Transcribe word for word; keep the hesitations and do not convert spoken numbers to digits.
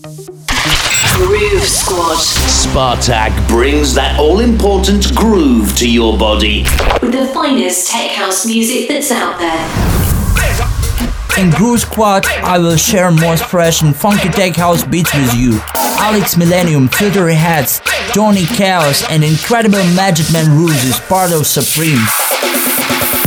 Groove Squad. Spartak brings that all-important groove to your body. With the finest tech house music that's out there. In Groove Squad, I will share most fresh and funky tech house beats with you. Alex Millennium, Filtery Heads, Tony Chaos, and incredible Magic Man Rules is part of Supreme.